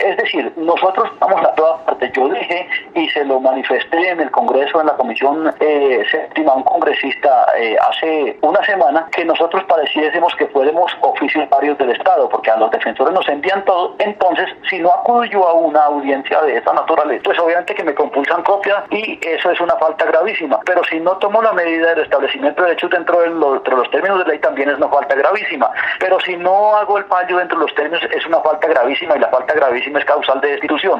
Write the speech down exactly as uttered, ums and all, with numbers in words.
Es decir, nosotros vamos a toda parte. Yo dije y se lo manifesté en el Congreso, en la Comisión eh, Séptima, a un congresista eh, hace una semana, que nosotros pareciésemos que fuéramos oficios varios del Estado, porque a los defensores nos envían todo. Entonces, si no acudo yo a una audiencia de esta naturaleza, pues obviamente que me compulsan copia y eso es una falta gravísima. Pero si no tomo la medida del establecimiento de hechos dentro de los, dentro de los términos de ley, también es una falta gravísima. Pero si no hago el fallo dentro de los términos, es una falta gravísima, y la falta gravísima es causal de destitución.